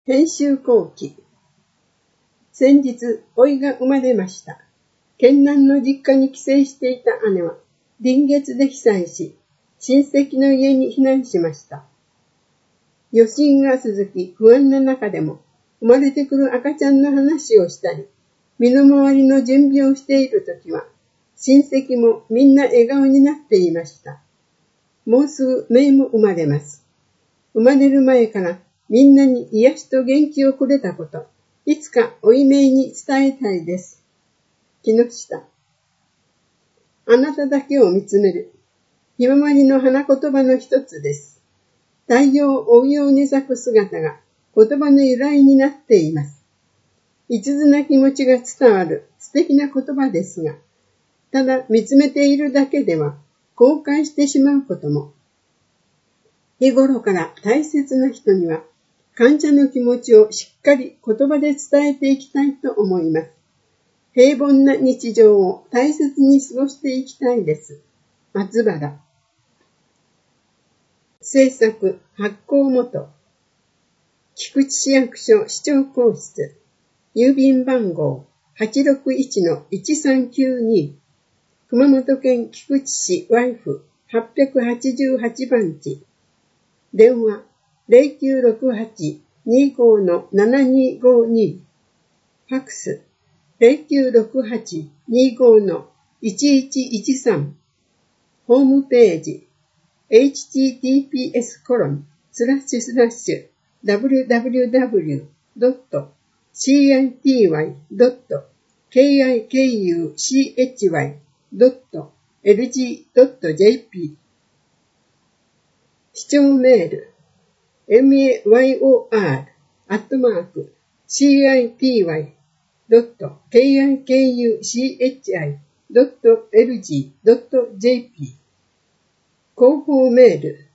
編集後期。先日、甥いが生まれました。県南の実家に帰省していた姉は、臨月で被災し、親戚の家に避難しました。余震が続き、不安な中でも、生まれてくる赤ちゃんの話をしたり、身の回りの準備をしているときは、親戚もみんな笑顔になっていました。もうすぐ姪も生まれます。生まれる前から、みんなに癒しと元気をくれたこと、いつかおいめいに伝えたいです。木下。あなただけを見つめる。ひまわりの花言葉の一つです。太陽を追うように咲く姿が言葉の由来になっています。一途な気持ちが伝わる素敵な言葉ですが、ただ見つめているだけでは後悔してしまうことも。日頃から大切な人には、感謝の気持ちをしっかり言葉で伝えていきたいと思います。平凡な日常を大切に過ごしていきたいです。松原。制作発行元。菊池市役所市長公室。郵便番号 861-1392。熊本県菊池市ワイフ888番地。電話0968-25-7252。ファックス0968-25-1113。ホームページ https://www.city.kikuchy.lg.jp 視聴メールmayor@city.kikuchi.lg.jp 広報メール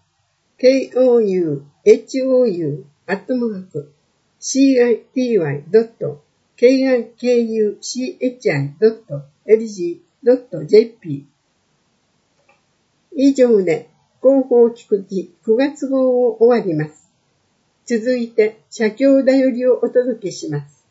kouou@city.kikuchi.lg.jp 以上で広報菊池9月号を終わります。続いて、社協だよりをお届けします。